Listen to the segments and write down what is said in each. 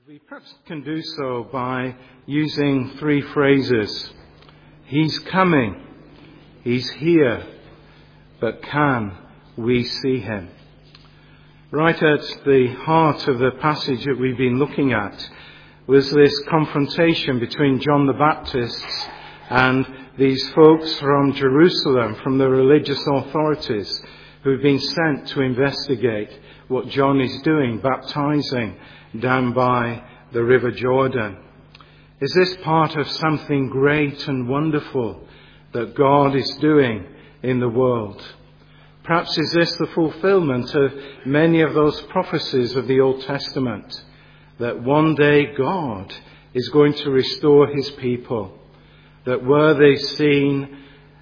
We perhaps can do so by using three phrases. He's coming, he's here, but can we see him? Right at the heart of the passage that we've been looking at was this confrontation between John the Baptist and these folks from Jerusalem, from the religious authorities, who've been sent to investigate what John is doing, baptizing down by the River Jordan. Is this part of something great and wonderful that God is doing in the world? Perhaps is this the fulfillment of many of those prophecies of the Old Testament, that one day God is going to restore his people, that were they seen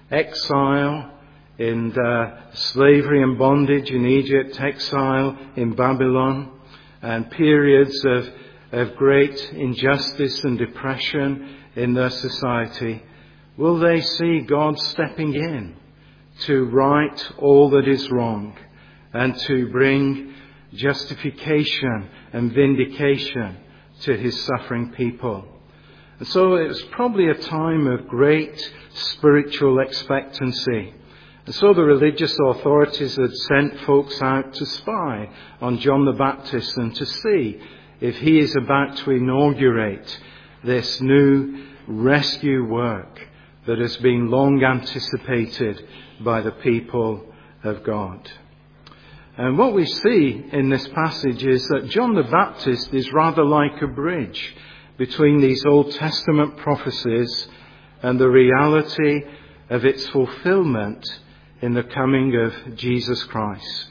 exile in slavery and bondage in Egypt, exile in Babylon, and periods of great injustice and depression in their society, will they see God stepping in to right all that is wrong and to bring justification and vindication to his suffering people? And so it was probably a time of great spiritual expectancy. And so the religious authorities had sent folks out to spy on John the Baptist and to see if he is about to inaugurate this new rescue work that has been long anticipated by the people of God. And what we see in this passage is that John the Baptist is rather like a bridge between these Old Testament prophecies and the reality of its fulfillment in the coming of Jesus Christ.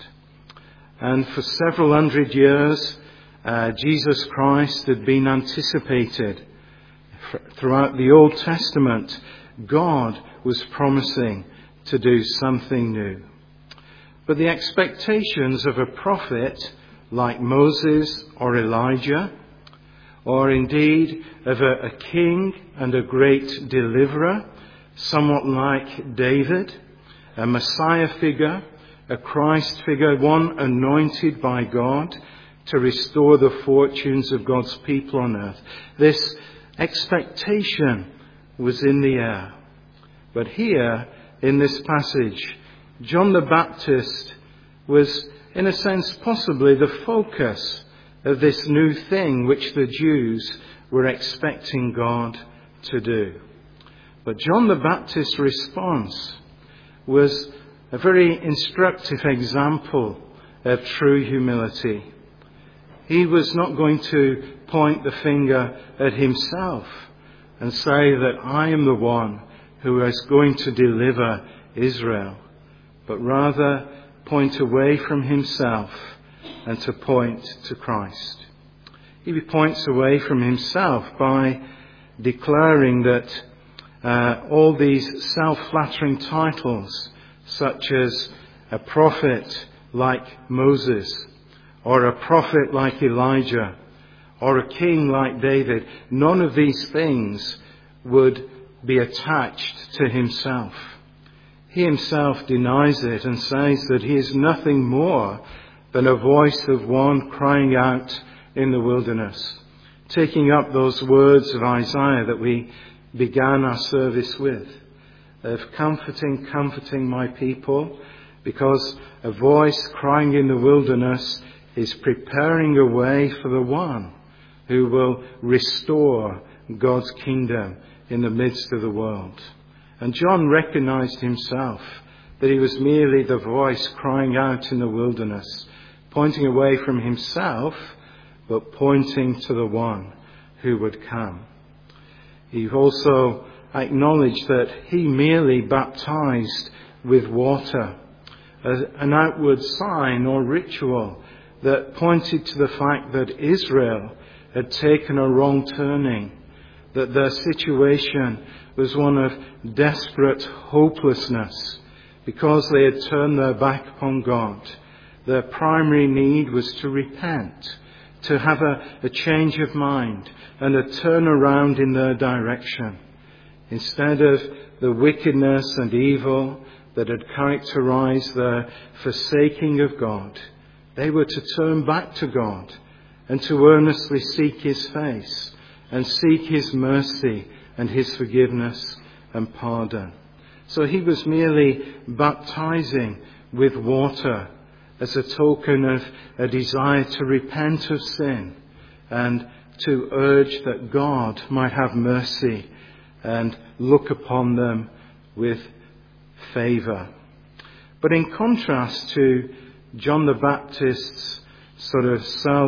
And for several hundred years, Jesus Christ had been anticipated. Throughout the Old Testament, God was promising to do something new. But the expectations of a prophet like Moses or Elijah, or indeed of a king and a great deliverer, somewhat like David, a Messiah figure, a Christ figure, one anointed by God to restore the fortunes of God's people on earth. This expectation was in the air. But here, in this passage, John the Baptist was, in a sense, possibly the focus of this new thing which the Jews were expecting God to do. But John the Baptist's response was a very instructive example of true humility. He was not going to point the finger at himself and say that I am the one who is going to deliver Israel, but rather point away from himself and to point to Christ. He points away from himself by declaring that all these self-flattering titles, such as a prophet like Moses, or a prophet like Elijah, or a king like David, none of these things would be attached to himself. He himself denies it and says that he is nothing more than a voice of one crying out in the wilderness, taking up those words of Isaiah that we began our service with, of comforting my people, because a voice crying in the wilderness is preparing a way for the one who will restore God's kingdom in the midst of the world. And John recognized himself that he was merely the voice crying out in the wilderness, pointing away from himself, but pointing to the one who would come. He also acknowledged that he merely baptized with water, as an outward sign or ritual that pointed to the fact that Israel had taken a wrong turning, that their situation was one of desperate hopelessness because they had turned their back upon God. Their primary need was to repent, to have a change of mind and a turnaround in their direction. Instead of the wickedness and evil that had characterized their forsaking of God, they were to turn back to God and to earnestly seek his face and seek his mercy and his forgiveness and pardon. So he was merely baptizing with water as a token of a desire to repent of sin and to urge that God might have mercy and look upon them with favour. But in contrast to John the Baptist's sort of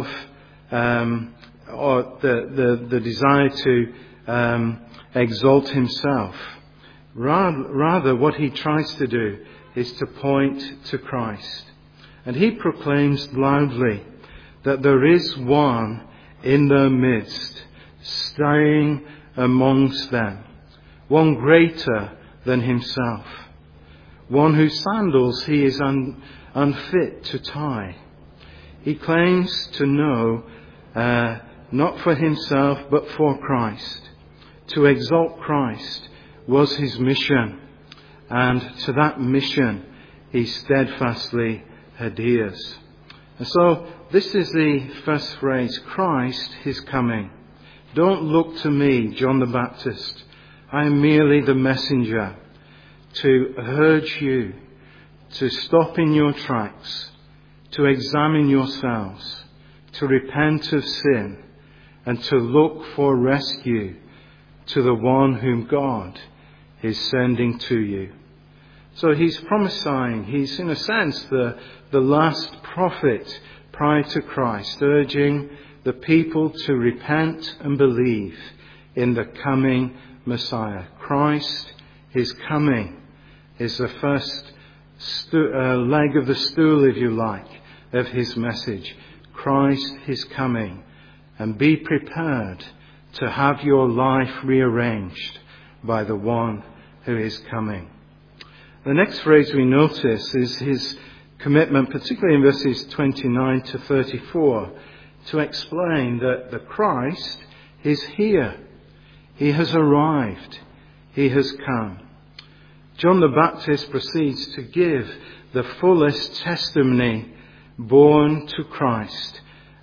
or the desire to exalt himself, rather what he tries to do is to point to Christ. And he proclaims loudly that there is one in their midst, staying amongst them, one greater than himself, one whose sandals he is unfit to tie. He claims to know, not for himself, but for Christ. To exalt Christ was his mission, and to that mission he steadfastly adheres. And so this is the first phrase: Christ is coming. Don't look to me, John the Baptist. I am merely the messenger to urge you to stop in your tracks, to examine yourselves, to repent of sin, and to look for rescue to the one whom God is sending to you. So he's prophesying, he's in a sense the last prophet prior to Christ, urging the people to repent and believe in the coming Messiah. Christ is coming is the first leg of the stool, if you like, of his message. Christ is coming, and be prepared to have your life rearranged by the one who is coming. The next phrase we notice is his commitment, particularly in verses 29 to 34, to explain that the Christ is here. He has arrived. He has come. John the Baptist proceeds to give the fullest testimony born to Christ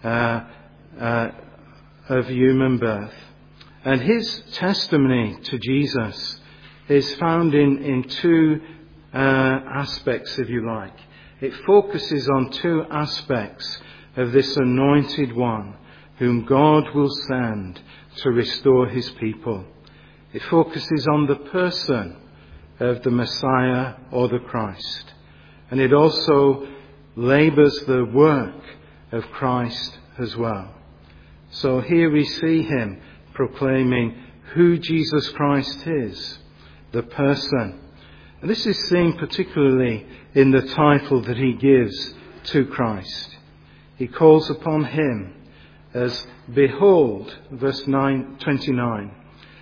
of human birth. And his testimony to Jesus is found in two aspects, if you like. It focuses on two aspects of this anointed one whom God will send to restore his people. It focuses on the person of the Messiah or the Christ. And it also labours the work of Christ as well. So here we see him proclaiming who Jesus Christ is, the person. And this is seen particularly in the title that he gives to Christ. He calls upon him as, behold, verse 29,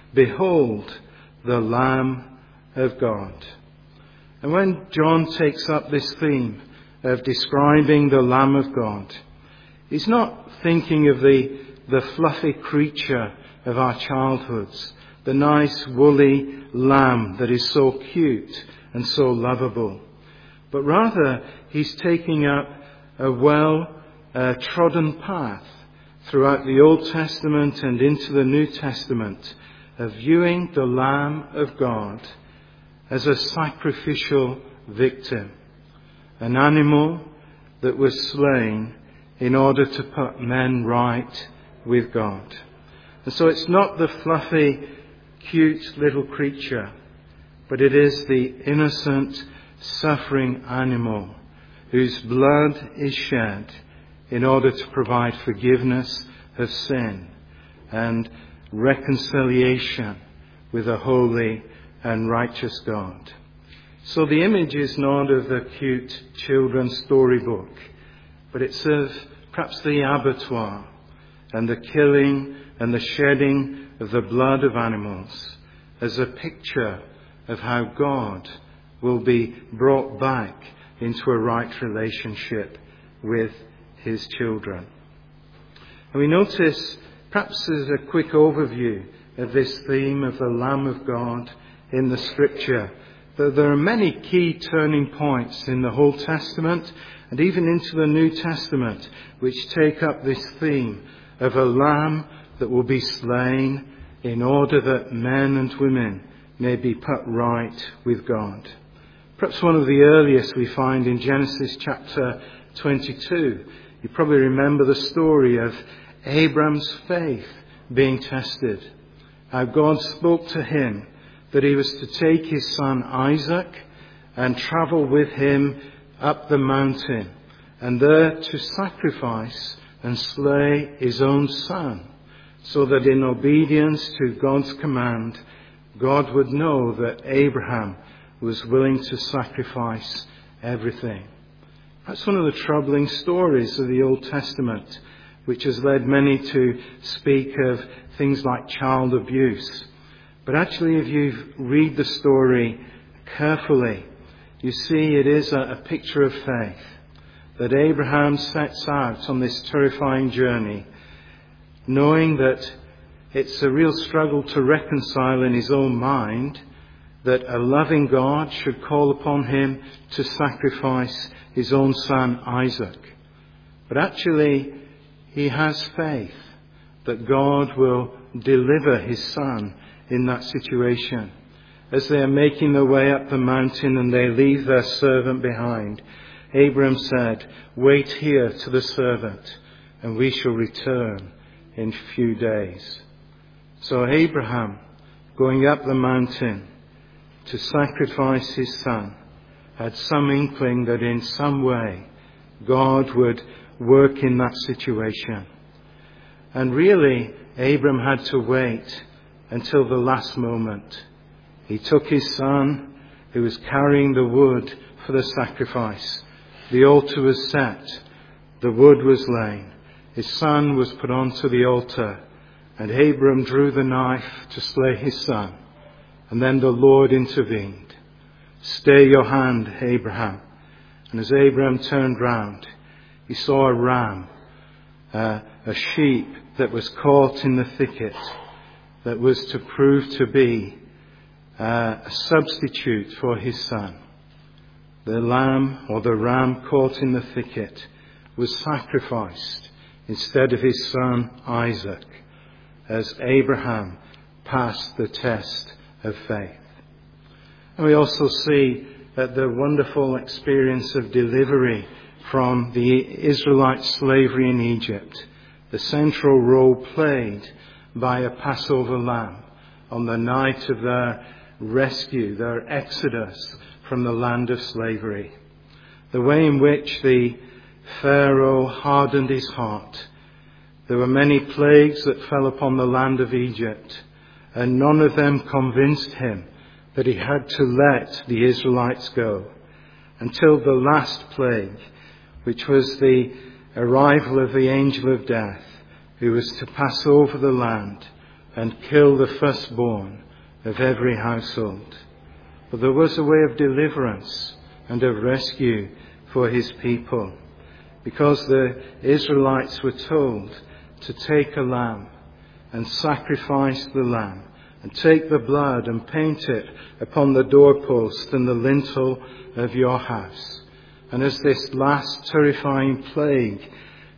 behold the Lamb of God. And when John takes up this theme of describing the Lamb of God, he's not thinking of the fluffy creature of our childhoods, the nice woolly lamb that is so cute and so lovable. But rather, he's taking up a well-trodden path throughout the Old Testament and into the New Testament of viewing the Lamb of God as a sacrificial victim, an animal that was slain in order to put men right with God. And so it's not the fluffy, cute little creature, but it is the innocent, suffering animal whose blood is shed in order to provide forgiveness of sin and reconciliation with a holy and righteous God. So the image is not of the cute children's storybook, but it's of perhaps the abattoir and the killing and the shedding of the blood of animals as a picture of how God will be brought back into a right relationship with his children. And we notice, perhaps as a quick overview of this theme of the Lamb of God in the Scripture, that there are many key turning points in the Old Testament and even into the New Testament which take up this theme of a lamb that will be slain in order that men and women may be put right with God. Perhaps one of the earliest we find in Genesis chapter 22. You probably remember the story of Abram's faith being tested. How God spoke to him that he was to take his son Isaac and travel with him up the mountain and there to sacrifice and slay his own son, so that in obedience to God's command, God would know that Abraham was willing to sacrifice everything. That's one of the troubling stories of the Old Testament, which has led many to speak of things like child abuse. But actually, if you read the story carefully, you see it is a picture of faith, that Abraham sets out on this terrifying journey, knowing that it's a real struggle to reconcile in his own mind that a loving God should call upon him to sacrifice his own son Isaac. But actually, he has faith that God will deliver his son in that situation. As they are making their way up the mountain and they leave their servant behind, Abram said, "Wait here to the servant, and we shall return in few days." So Abraham, going up the mountain to sacrifice his son, had some inkling that in some way God would work in that situation. And really, Abram had to wait until the last moment. He took his son, who was carrying the wood for the sacrifice. The altar was set. The wood was laid. His son was put onto the altar. And Abram drew the knife to slay his son. And then the Lord intervened. "Stay your hand, Abraham." And as Abraham turned round, he saw a ram, a sheep that was caught in the thicket, that was to prove to be a substitute for his son. The lamb, or the ram caught in the thicket, was sacrificed instead of his son Isaac, as Abraham passed the test of faith. And we also see that the wonderful experience of delivery from the Israelite slavery in Egypt, the central role played by a Passover lamb on the night of their rescue, their exodus from the land of slavery. The way in which the Pharaoh hardened his heart. There were many plagues that fell upon the land of Egypt, and none of them convinced him that he had to let the Israelites go, until the last plague, which was the arrival of the angel of death, who was to pass over the land and kill the firstborn of every household. But there was a way of deliverance and of rescue for his people, because the Israelites were told to take a lamb and sacrifice the lamb and take the blood and paint it upon the doorpost and the lintel of your house. And as this last terrifying plague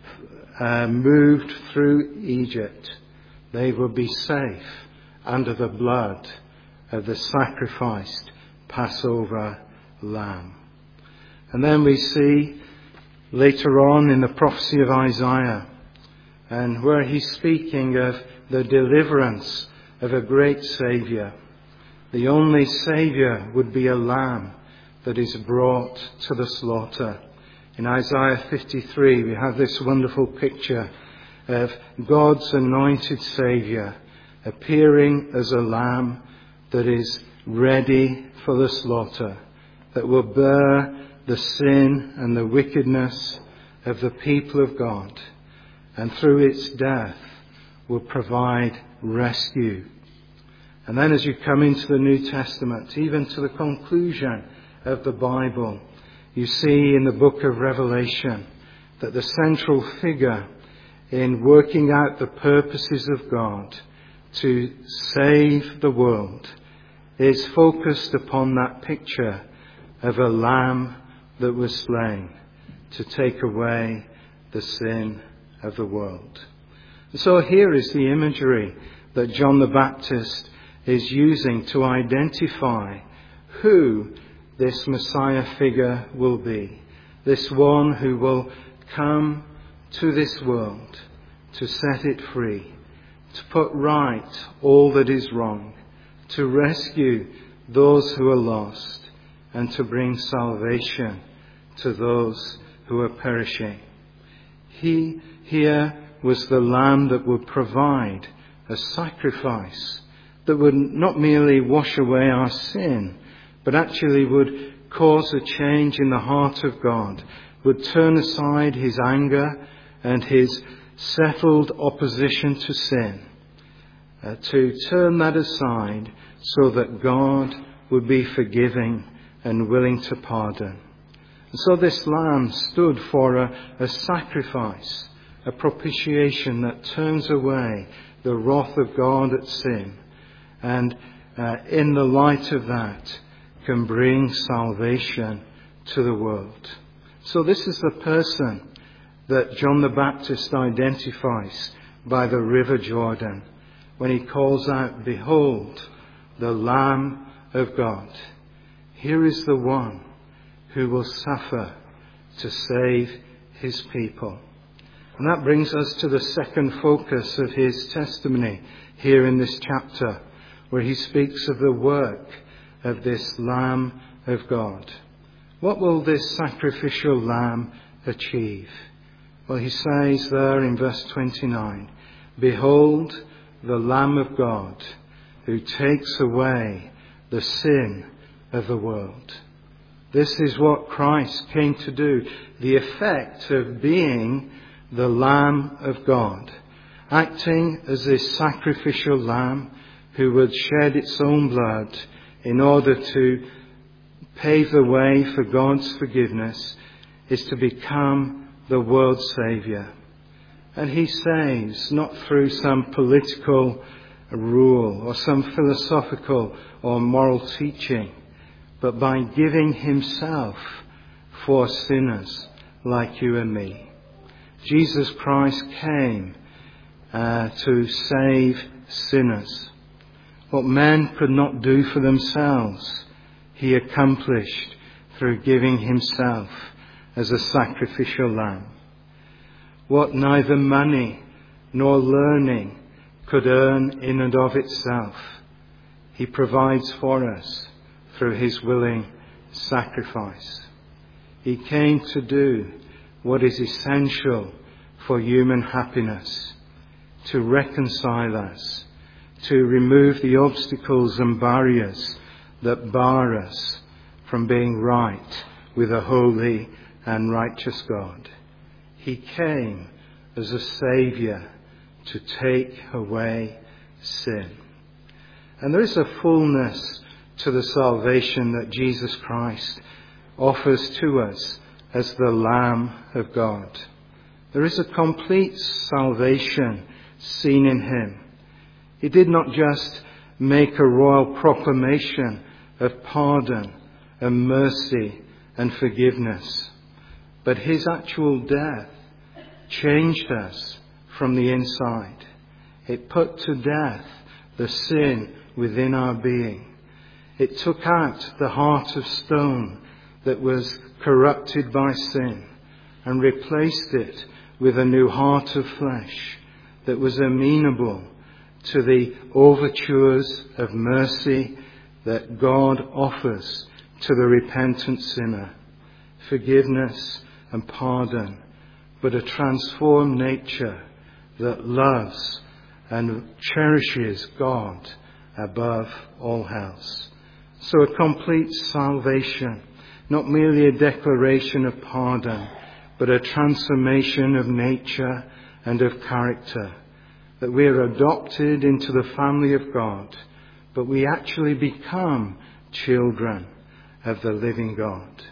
moved through Egypt, they would be safe under the blood of the sacrificed Passover lamb. And then we see later on in the prophecy of Isaiah, and where he's speaking of the deliverance of a great Saviour. The only Saviour would be a lamb that is brought to the slaughter. In Isaiah 53, we have this wonderful picture of God's anointed Saviour appearing as a lamb that is ready for the slaughter, that will bear the sin and the wickedness of the people of God, and through its death will provide rescue. And then as you come into the New Testament, even to the conclusion of the Bible, you see in the book of Revelation that the central figure in working out the purposes of God to save the world is focused upon that picture of a lamb that was slain to take away the sin of the world. So here is the imagery that John the Baptist is using to identify who this Messiah figure will be. This one who will come to this world to set it free, to put right all that is wrong, to rescue those who are lost, and to bring salvation to those who are perishing. He here was the Lamb that would provide a sacrifice that would not merely wash away our sin, but actually would cause a change in the heart of God, would turn aside his anger and his settled opposition to sin, to turn that aside so that God would be forgiving and willing to pardon. And so this lamb stood for a sacrifice, a propitiation that turns away the wrath of God at sin, and in the light of that can bring salvation to the world. So this is the person that John the Baptist identifies by the River Jordan when he calls out, "Behold, the Lamb of God." Here is the one who will suffer to save his people. And that brings us to the second focus of his testimony here in this chapter, where he speaks of the work of this Lamb of God. What will this sacrificial lamb achieve? Well, he says there in verse 29, "Behold, the Lamb of God, who takes away the sin of the world." This is what Christ came to do. The effect of being the Lamb of God, acting as this sacrificial lamb who would shed its own blood in order to pave the way for God's forgiveness, is to become the world's Saviour. And he saves, not through some political rule or some philosophical or moral teaching, but by giving himself for sinners like you and me. Jesus Christ came to save sinners. What men could not do for themselves, he accomplished through giving himself as a sacrificial lamb. What neither money nor learning could earn in and of itself, he provides for us through his willing sacrifice. He came to do what is essential for human happiness, to reconcile us, to remove the obstacles and barriers that bar us from being right with a holy and righteous God. He came as a Saviour to take away sin. And there is a fullness to the salvation that Jesus Christ offers to us as the Lamb of God. There is a complete salvation seen in him. He did not just make a royal proclamation of pardon and mercy and forgiveness, but his actual death changed us from the inside. It put to death the sin within our being. It took out the heart of stone that was corrupted by sin and replaced it with a new heart of flesh that was amenable to the overtures of mercy that God offers to the repentant sinner. Forgiveness and pardon, but a transformed nature that loves and cherishes God above all else. So a complete salvation, not merely a declaration of pardon, but a transformation of nature and of character. That we are adopted into the family of God, but we actually become children of the living God.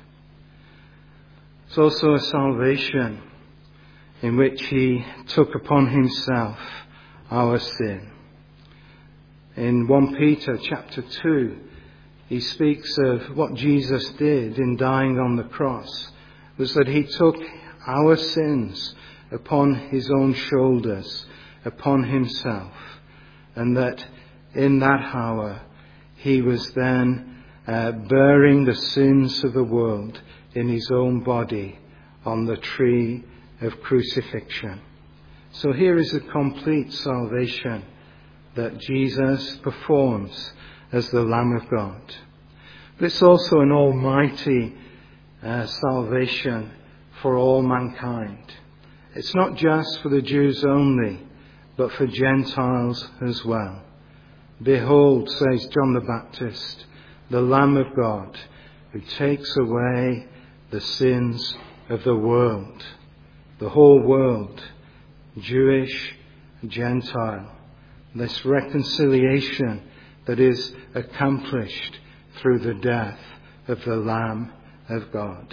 It's also a salvation in which he took upon himself our sin. In 1 Peter chapter 2, he speaks of what Jesus did in dying on the cross, was that he took our sins upon his own shoulders, upon himself, and that in that hour he was then bearing the sins of the world in his own body on the tree of crucifixion. So here is a complete salvation that Jesus performs as the Lamb of God. But it's also an almighty salvation for all mankind. It's not just for the Jews only, but for Gentiles as well. Behold, says John the Baptist, the Lamb of God, who takes away the sins of the world. The whole world, Jewish, Gentile. This reconciliation that is accomplished through the death of the Lamb of God.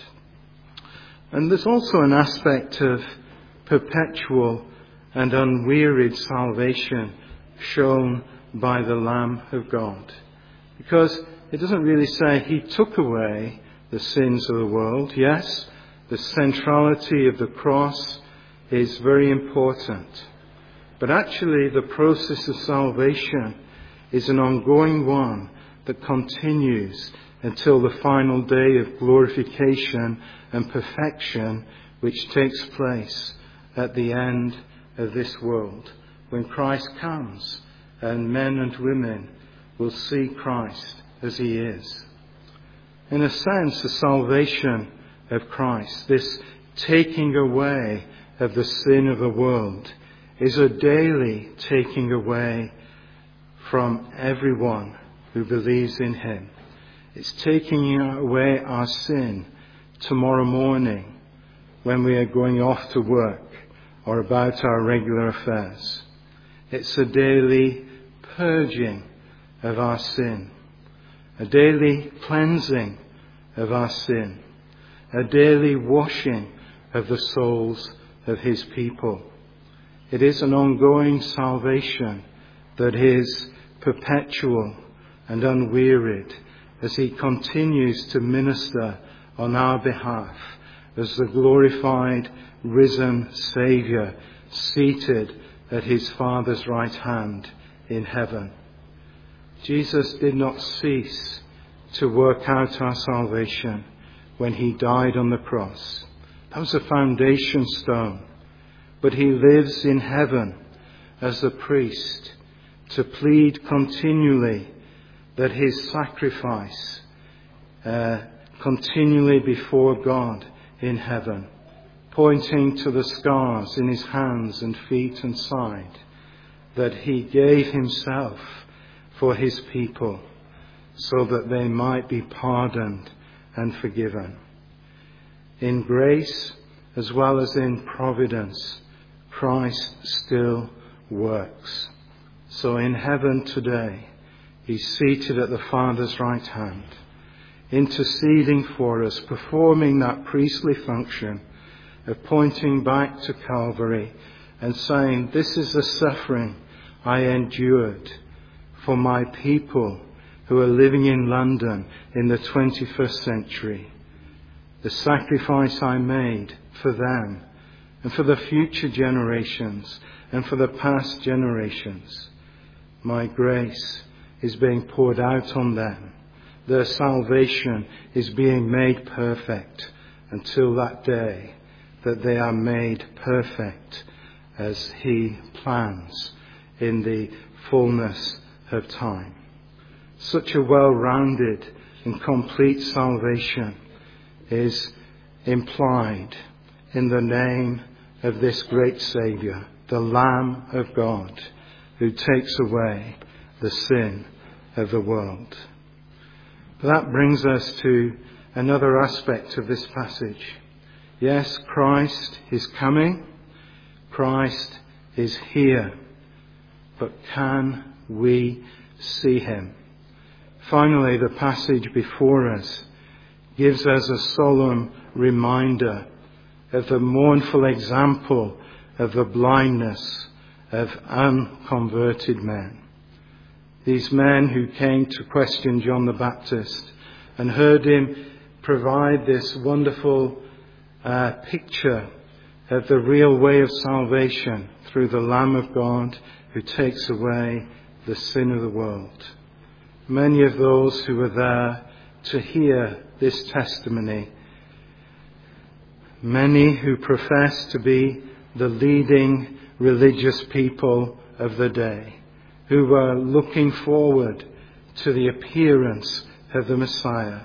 And there's also an aspect of perpetual and unwearied salvation shown by the Lamb of God. Because it doesn't really say he took away the sins of the world. Yes, the centrality of the cross is very important. But actually the process of salvation is an ongoing one that continues until the final day of glorification and perfection, which takes place at the end of this world, when Christ comes and men and women will see Christ as he is. In a sense, the salvation of Christ, this taking away of the sin of the world, is a daily taking away from everyone who believes in him. It's taking away our sin tomorrow morning when we are going off to work or about our regular affairs. It's a daily purging of our sin, a daily cleansing of our sin, a daily washing of the souls of his people. It is an ongoing salvation that is perpetual and unwearied as he continues to minister on our behalf as the glorified, risen Saviour seated at his Father's right hand in heaven. Jesus did not cease to work out our salvation when he died on the cross. That was a foundation stone. But he lives in heaven as a priest to plead continually that his sacrifice continually before God in heaven, pointing to the scars in his hands and feet and side, that he gave himself for his people so that they might be pardoned and forgiven. In grace as well as in providence, Christ still works. So in heaven today, he's seated at the Father's right hand, interceding for us, performing that priestly function of pointing back to Calvary and saying, this is the suffering I endured for my people who are living in London in the 21st century. The sacrifice I made for them and for the future generations and for the past generations. My grace is being poured out on them. Their salvation is being made perfect until that day that they are made perfect as he plans in the fullness of time. Such a well-rounded and complete salvation is implied in the name of this great Saviour, the Lamb of God, who takes away the sin of the world. But that brings us to another aspect of this passage. Yes, Christ is coming. Christ is here. But can we see him? Finally, the passage before us gives us a solemn reminder of the mournful example of the blindness of unconverted men. these men who came to question John the Baptist and heard him provide this wonderful picture of the real way of salvation through the Lamb of God who takes away the sin of the world. Many of those who were there to hear this testimony, many who profess to be the leading religious people of the day, who were looking forward to the appearance of the Messiah.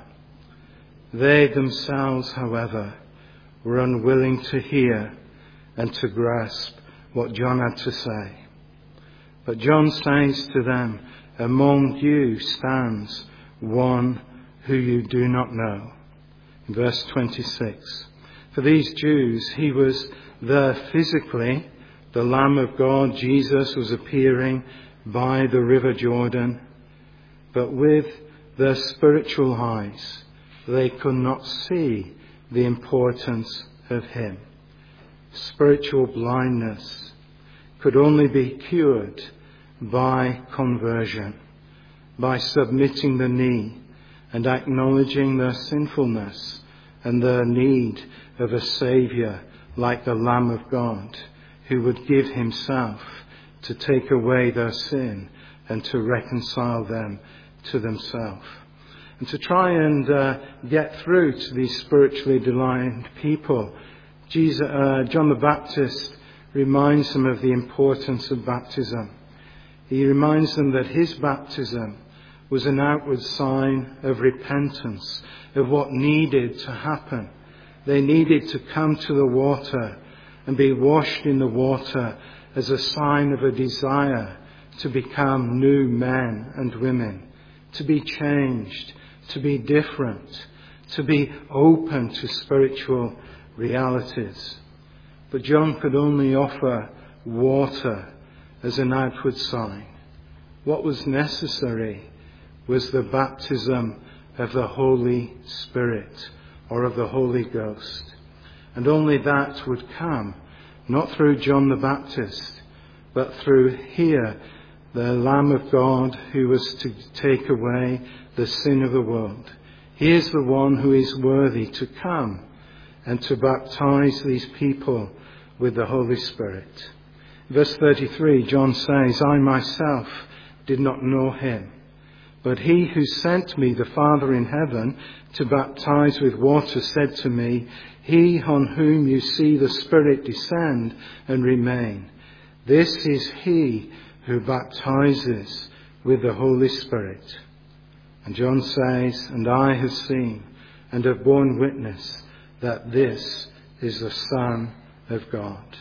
They themselves, however, were unwilling to hear and to grasp what John had to say. But John says to them, "Among you stands one who you do not know." In verse 26. For these Jews, he was there physically. The Lamb of God, Jesus, was appearing by the River Jordan. But with their spiritual eyes, they could not see the importance of him. Spiritual blindness could only be cured by conversion, by submitting the knee and acknowledging their sinfulness and their need of a Saviour like the Lamb of God, who would give himself to take away their sin and to reconcile them to themselves. And to try and get through to these spiritually blind people, John the Baptist reminds them of the importance of baptism. He reminds them that his baptism was an outward sign of repentance, of what needed to happen. They needed to come to the water and be washed in the water as a sign of a desire to become new men and women, to be changed, to be different, to be open to spiritual realities. But John could only offer water as an outward sign. What was necessary was the baptism of the Holy Spirit or of the Holy Ghost. And only that would come, not through John the Baptist, but through here, the Lamb of God who was to take away the sin of the world. He is the one who is worthy to come and to baptize these people with the Holy Spirit. Verse 33, John says, "I myself did not know him, but he who sent me, the Father in heaven, to baptize with water, said to me, 'He on whom you see the Spirit descend and remain, this is he who baptizes with the Holy Spirit.' And John says, 'And I have seen and have borne witness that this is the Son of God.'"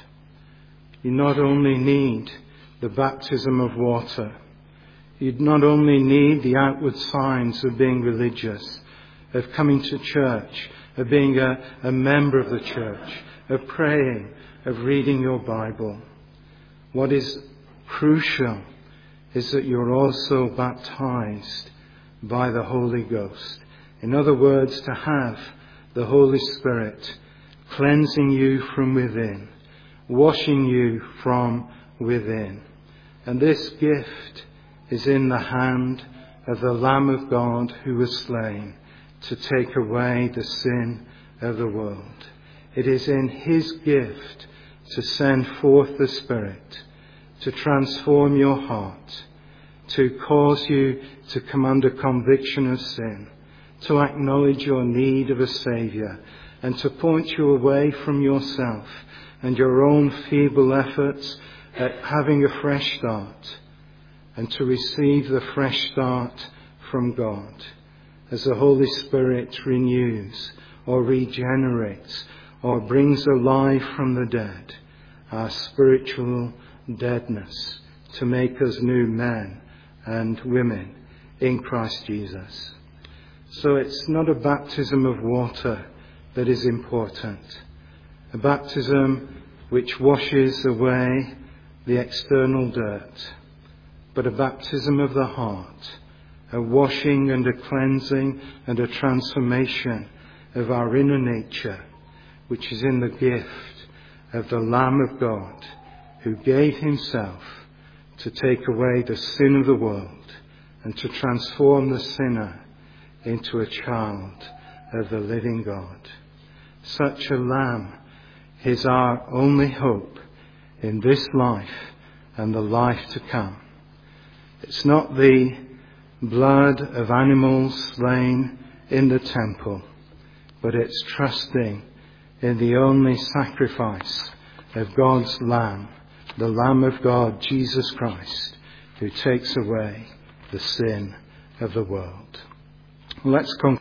You not only need the baptism of water, you not only need the outward signs of being religious, of coming to church, of being a member of the church, of praying, of reading your Bible. What is crucial is that you're also baptized by the Holy Ghost. In other words, to have the Holy Spirit cleansing you from within, washing you from within. And this gift is in the hand of the Lamb of God who was slain to take away the sin of the world. It is in his gift to send forth the Spirit, to transform your heart, to cause you to come under conviction of sin, to acknowledge your need of a Saviour, and to point you away from yourself and your own feeble efforts at having a fresh start, and to receive the fresh start from God as the Holy Spirit renews or regenerates or brings alive from the dead our spiritual deadness to make us new men and women in Christ Jesus. So it's not a baptism of water that is important, a baptism which washes away the external dirt, but a baptism of the heart, a washing and a cleansing and a transformation of our inner nature, which is in the gift of the Lamb of God who gave himself to take away the sin of the world and to transform the sinner into a child of the living God. Such a Lamb is our only hope in this life and the life to come. It's not the blood of animals slain in the temple, but it's trusting in the only sacrifice of God's Lamb, the Lamb of God, Jesus Christ, who takes away the sin of the world. Let's conclude.